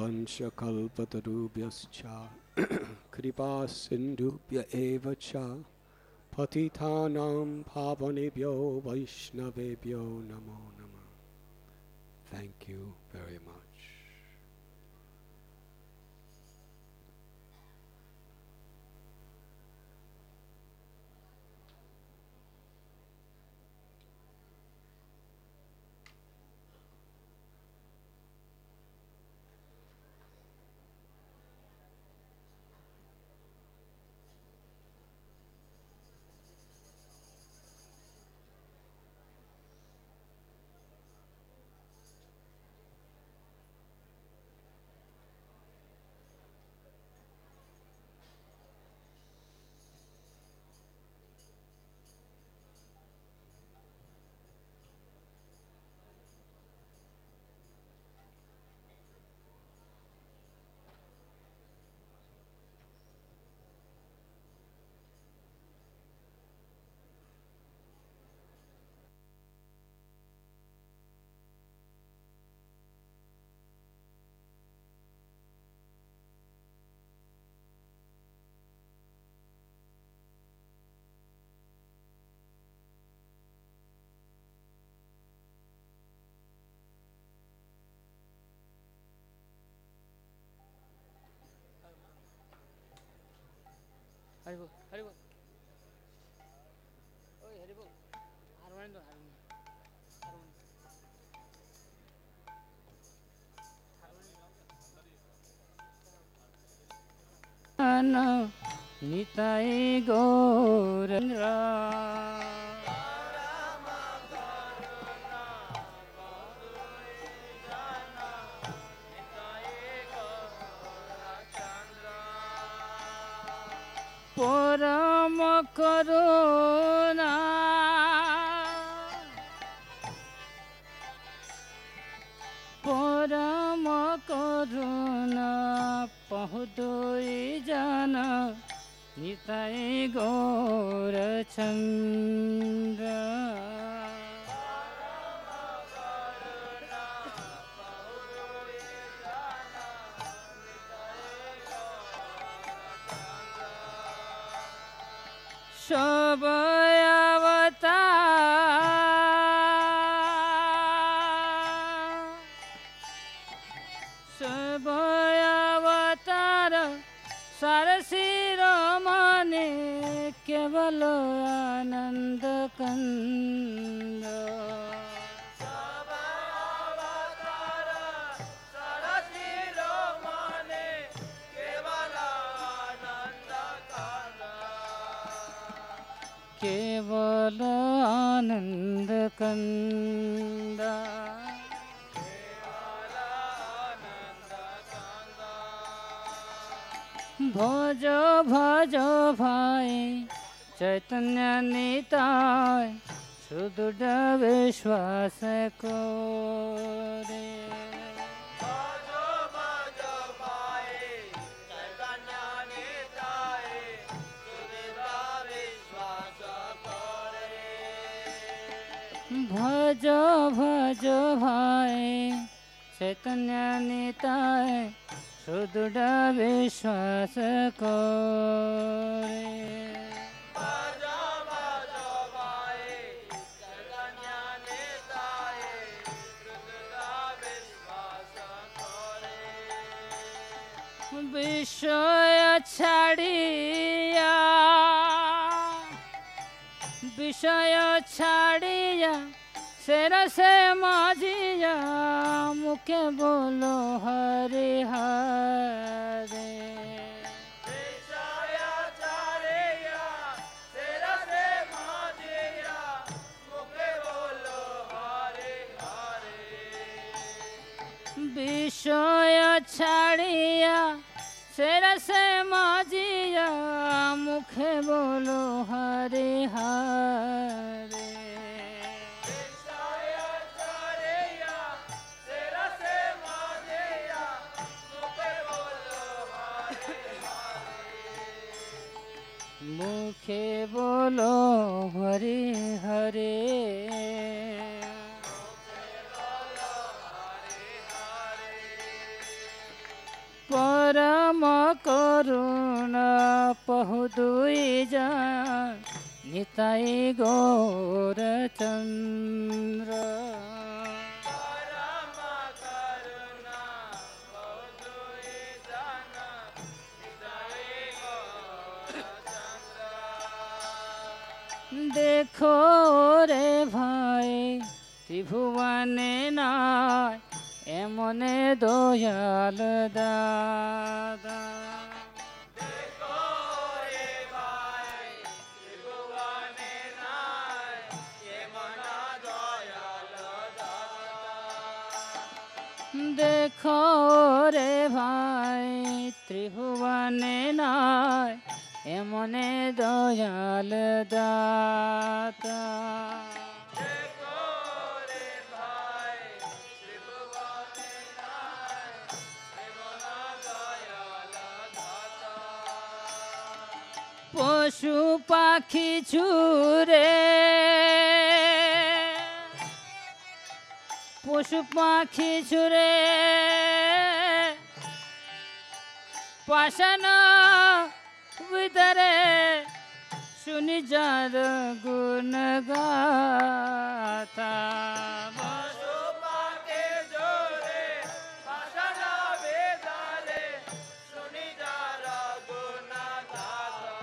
वंशकल्पतरुभ्यश्च कृपा सिन्धुभ्य एव च पतितानां पावनेभ्यो वैष्णवेभ्यो नमो नमः. Thank you very much. Haribol Haribol ओए हरिबोल हारमोनियम दो हारमोनियम निताय गौरंगा परम करुणा परम करुणा पहुदोई जाना निताय गौरचंद्र सब अवतार सरसी रमने केवल आनंद कंद केवल आनंद कंदा भज भज भाई चैतन्य निताय सुदृढ़ विश्वास को रे भज भज भाई चैतन्य निताय सुदृढ़ विश्वास को भज भज भाई चैतन्य निताय सुदृढ़ विश्वास को विषय छाड़िया विषय छाड़िया शेर से माजिया मुखे बोलो हरे हरे विषय छाड़िया शेर से माजिया मुखे बोलो हरे हरे विषय छाड़िया शेर से माजिया मुखे बोलो हरे हरे मुखे बोलो हरे हरे परम करुणा पहुदुई जान निताई गौर चंद्र परम करुणा पहुदुई जान निताई गौर चंद्र। देखो रे भाई त्रिभुवने नाय एमने दयाल दादा। देखो रे भाई त्रिभुवने नाय एमना दयाल दाता। देखो रे भाई त्रिभुवने नाय एमने दयाल दाता। পশু পাখি ছুরে পশু পাখি ছুরে পাশান ভিতরে শুনি যার গুণ গাথা। পশু পাখি ছুরে পাশান ভিতরে শুনি যার গুণ গাথা।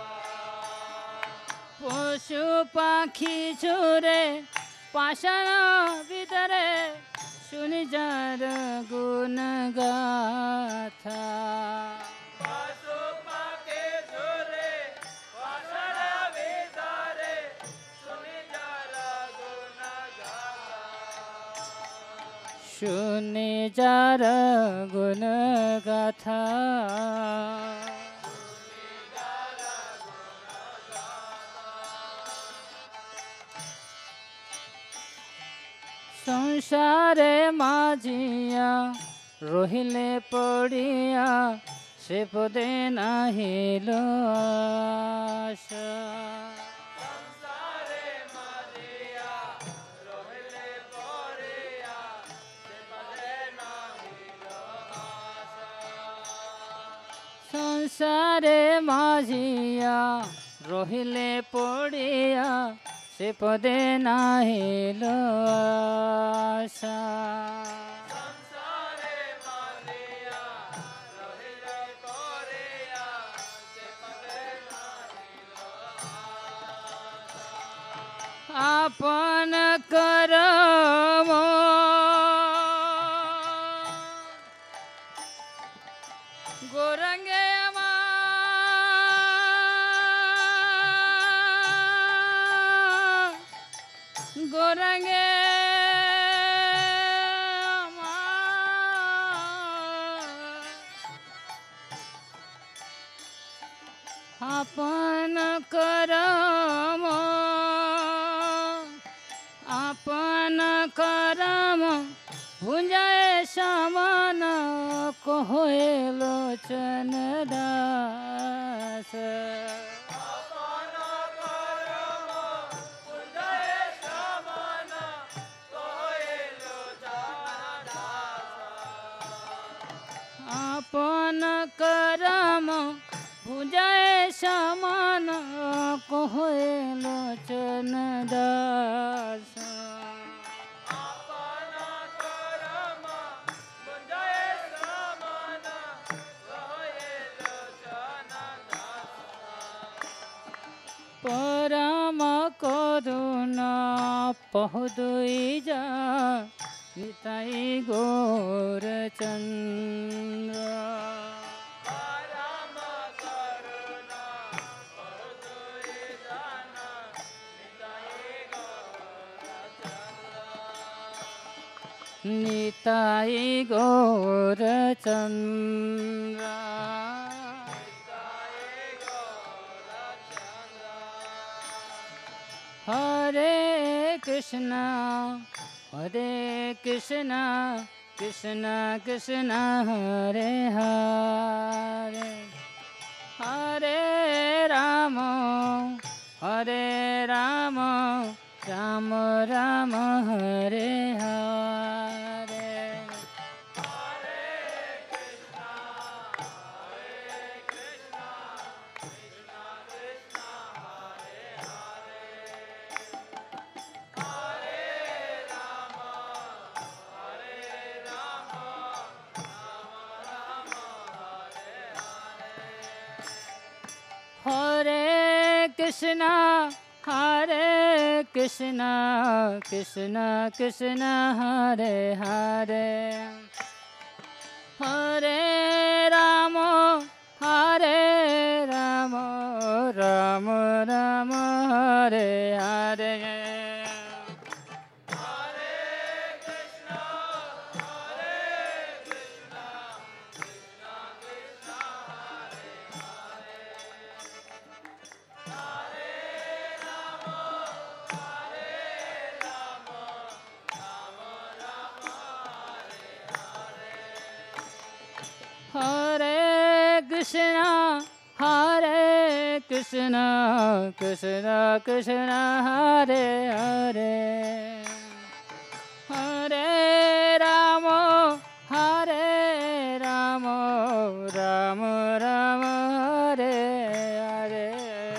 পশু পাখি ছুরে পাশান ভিতরে শুনি যার গুণ গাথা। পশু পাখি ছুরে পাশান ভিতরে শুনি যার গুণ গাথা। শুনি যার গুণ গাথা। সংসারে মাঝিয়া রহিলে পড়িয়া সে পদে নাহিল আশা। সংসারে মাঝিয়া রহিলে পড়িয়া সে পদে নাহিল আশা। সংসারে মাঝিয়া রহিলে পড়িয়া সে পদে নাহিল আশা। সংসারে মাঝিয়া রহিলে পড়িয়া সে পদে নাহিল আশা। আপন করম গোরঙ্গে আমার গোরঙ্গে আমার আপন করম আপন করম ভুঞ্জায় সমান কহে লোচন দাস। আপন করম উদয় সমান কহিল জনদাস। আপন করম ভুঞ্জায় সমান কহে লোচন দাস। আপন করম উদয় সমান কহিল জনদাস। পরম করুণা পহুদুই যা নিতাই গৌর চন্দ্র। পরম করুণা পহুদুই জান নিতাই গৌর চন্দ্র। নিতাই গৌর চন্দ্র। হরে কৃষ্ণ হরে কৃষ্ণ কৃষ্ণ কৃষ্ণ হরে হরে হরে রাম হরে রাম রাম রাম হরে হরে। হরে Krishna Krishna, Hare Krishna, Krishna Krishna, Hare Hare, Hare Rama, Hare Rama, Rama Rama, Hare Hare. Hare Krishna, Hare Krishna, Krishna Krishna, Hare Hare, Hare Rama, Hare Rama, Rama Rama, Hare Hare.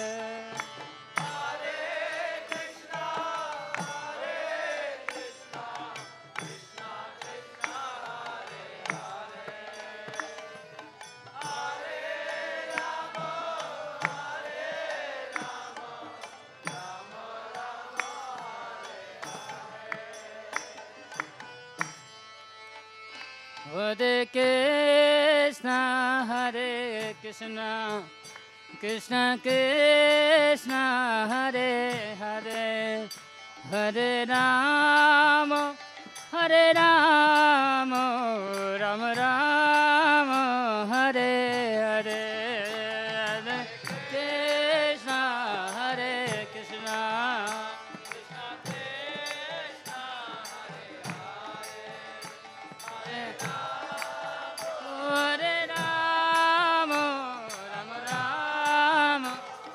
Hare Krishna, Hare Krishna, Krishna Krishna, Hare Hare, Hare Rama, Hare Rama, Rama Rama, Hare Hare, Hare Krishna, Hare Krishna. Hare Rama, Rama Rama,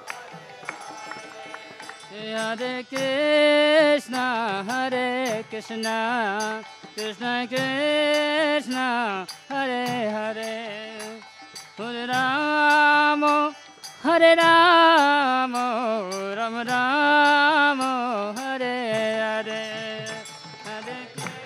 Hare Krishna, Hare Krishna, Krishna Krishna, Hare Hare, Hare Rama, Hare Rama, Rama Rama, Hare Hare, Hare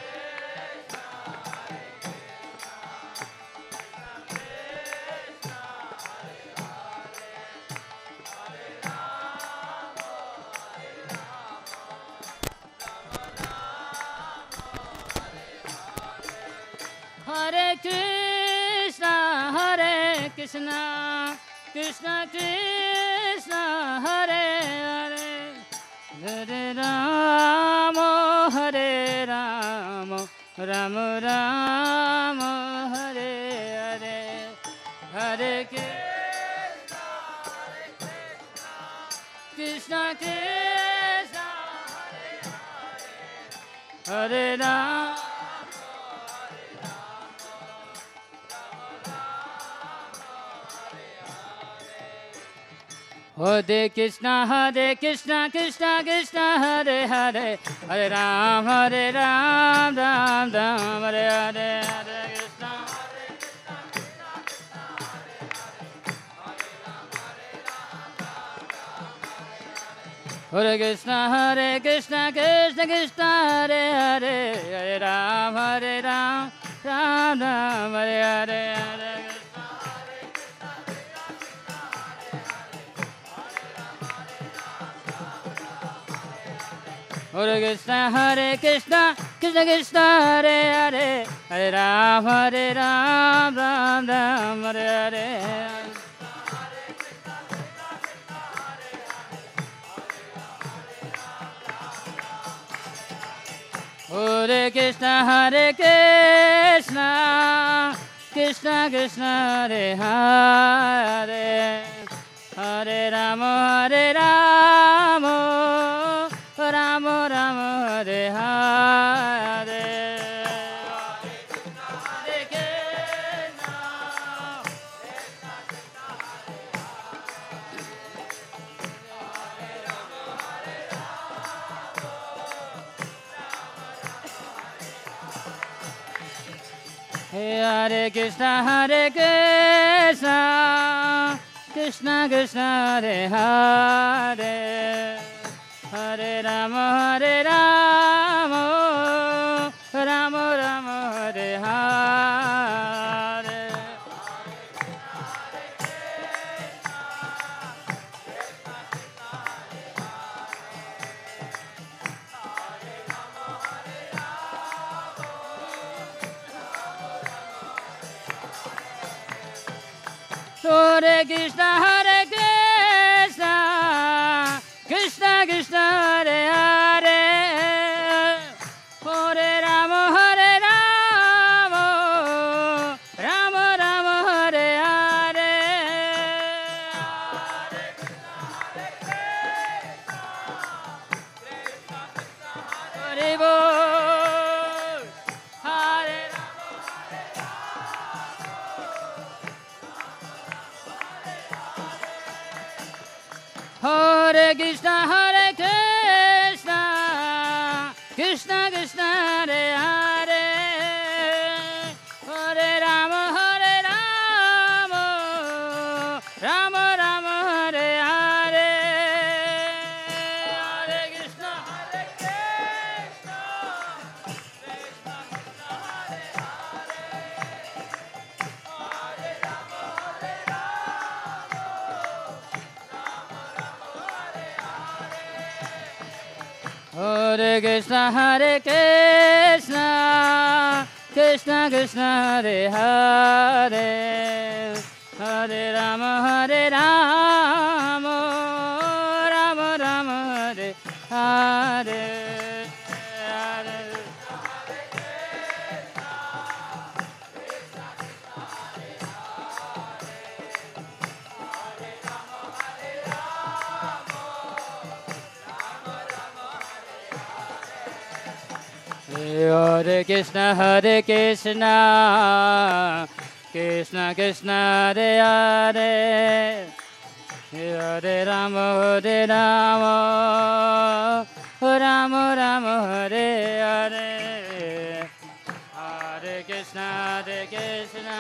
Hare Krishna, Hare Krishna, Krishna Krishna, Hare Hare, Hare Rama, Hare Rama, Rama Rama, Hare Hare, Hare Krishna, Krishna Krishna, Hare Rama. Hare Krishna, Hare Krishna, Krishna Krishna, Hare Hare, Hare Ram, Ram Ram Ram, Hare Hare, Hare Krishna. Hare Krishna, Hare Krishna, Krishna Krishna, Hare Hare, Hare Ram, Ram Ram, Hare Hare, Hare Krishna. Hare Krishna, Hare Krishna, Krishna Krishna, Hare Hare, Hare Ram, Ram Ram, Hare Hare. Hare Krishna, Hare Krishna, Krishna Krishna, Hare Hare, Hare Rama, Hare Rama, Rama Rama, Hare Hare. Hare Krishna, Hare Krishna, Krishna Krishna, Hare Hare, Hare Rama, Hare Rama, Rama Rama, Hare Hare. Hare Krishna, Krishna Krishna, Hare Hare, Hare Rama, Rama Rama, Hare Hare. Hare Bol, Hare Hare Krishna, Krishna Krishna, Hare Hare, Hare Rama, Rama Rama, Hare Hare. Hare Krishna, Hare Krishna, Krishna Krishna, Hare Hare, Hare Rama, Rama Rama, Hare Hare. Hare Krishna, Krishna Krishna, Hare Hare, Hare Rama, Rama Rama, Hare Hare. Hare Krishna, Krishna.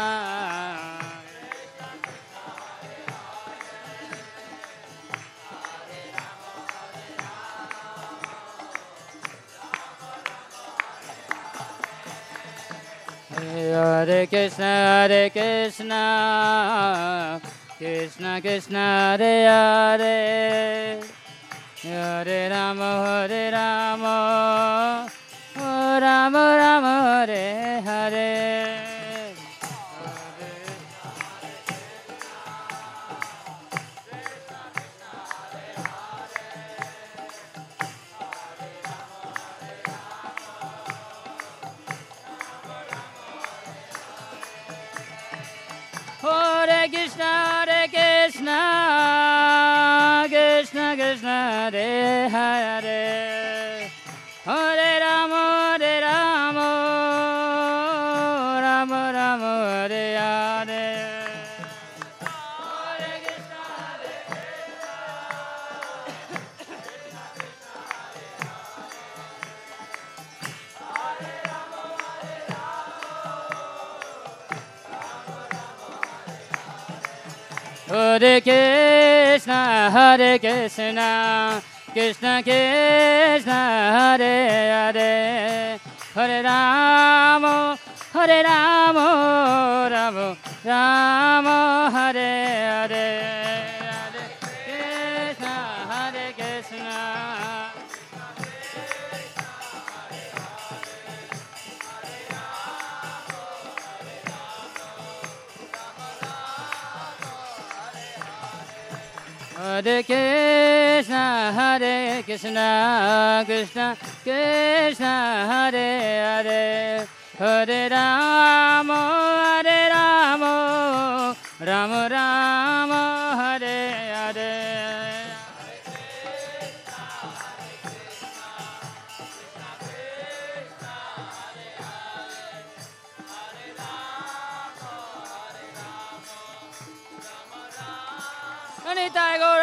Hare Krishna, Krishna Krishna, Hare Hare, Hare Rama, Rama Rama, Hare Hare. Hare Krishna, Krishna Krishna, Hare Hare, Hare Rama, Rama Rama, Hare Hare. Hare Krishna, Hare Krishna, Krishna Krishna, Hare Hare, Hare Rama, Rama Rama, Hare Hare. Hare Krishna, Krishna. Hare Krishna, Krishna Krishna, Hare Hare, Hare Rama, Rama Rama, Hare Hare. Nitai Gaur